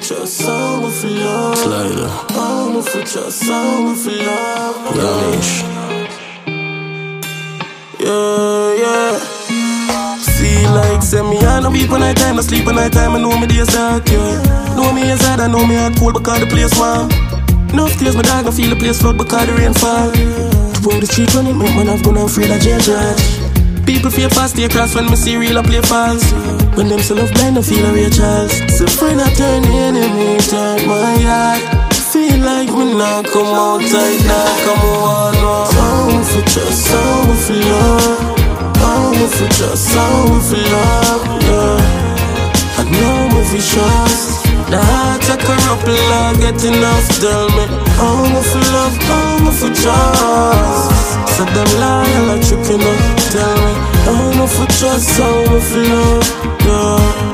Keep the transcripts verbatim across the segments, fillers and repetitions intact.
trust, I'm for love. Slider. I'm for trust, I'm for love. Garnish. Yeah, yeah. Feel like send me I no beep on night time, no sleep on night time. I know me days dark, yeah. Know me inside, I know me hard cold because the place warm. No tears, my dog, I feel the place flood because the rain fall. Pour the cheap on it, make man have gone afraid of jail judge. People fear fast, stay across when me see real, I play false. When them so love blind, I feel a real chance. So friend, I turn the enemy, turn my heart. Feel like me not come out tight, not come on, no. I'm for trust, I'm for love. I'm for trust, I'm for love, yeah. I know me for trust. The heart a corrupt, I get enough, tell me. I'm for love, I'm for trust. So them lie, like tricking up, tell me. I'm for trust, I'm for love, yeah.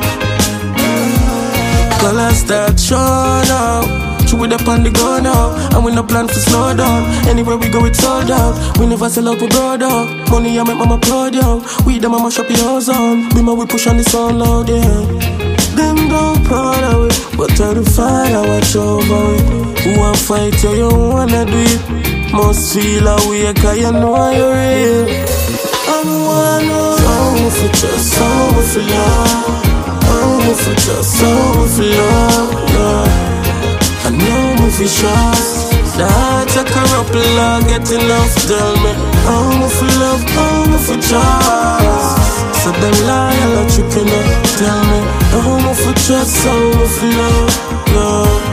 Colors start showing out. We up on the go now, and we no plan to slow down. Anywhere we go, it's sold out. We never sell out, we brought out. Money I make mama proud, yo. We the mama shop your house on. Be my we push on the sound loud, yeah. Them don't proud of it, but try to fight, I watch over it. Who want fight you, you wanna do it. Must feel a way, cause you know you're real. I don't wanna I'm for trust, I'm for love. I'm for trust, I'm for love, yeah. I know me for trust. The heart a corrupt, I get enough, tell me. I'm for love, I'm for trust. So them lie, I like tricking up, tell me. I'm for trust, I'm for love, yeah.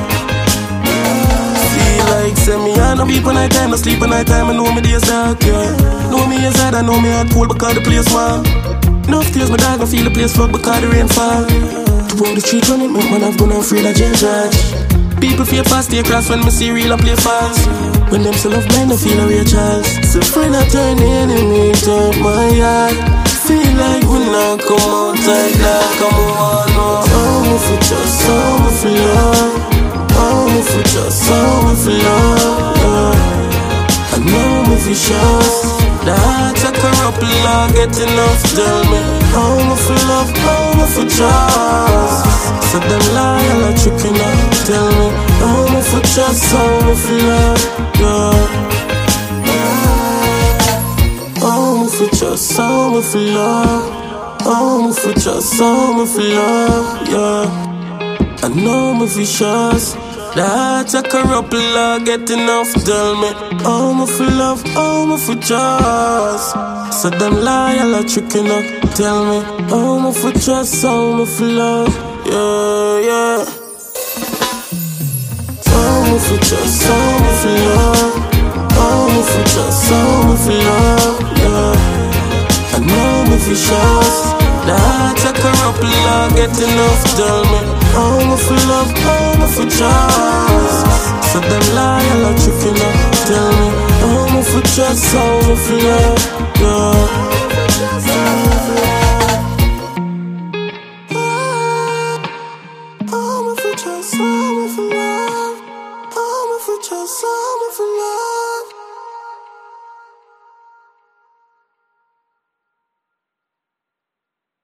Feel like send me I no beep on night time, no sleep on night time. I know me days dark, yeah. Know me inside, I know me hard cold because the place warm. No tears, my dog, I feel the place flood because the rain fall. Pour the cheap on it, make man have gone afraid of jail judge. People fear fast, stay across when me see real, I play false. When them so love blind, I feel a real chance. So friend, I turn the enemy, turn my heart. Feel like we not come out tight, like come on, no. I'm for trust, I'm for love. I'm for trust, I'm for love, yeah. I know me for trust. The heart a corrupt, I get enough, tell me. I'm for love, I'm for trust. So them lie, I like tricking up, tell me. I'm for trust, I'm for love, yeah. I'm for trust, I'm for love. I'm for trust, I'm for love, yeah. I know me for trust. The heart a corrupt, I get enough, tell me. I'm for love, I'm for trust. So them lie, I like tricking up, tell me. I'm for trust, I'm for love, yeah, yeah. I'm for trust, I'm for love. I'm for trust, I'm for love, yeah. I know me for trust. The heart a corrupt, I get enough, tell me. I'm for love, I'm for trust. So them lie, I like tricking up, tell me. I'm for trust, I'm for love, yeah. I'm for trust, I'm for love. I'm for trust, I'm for love.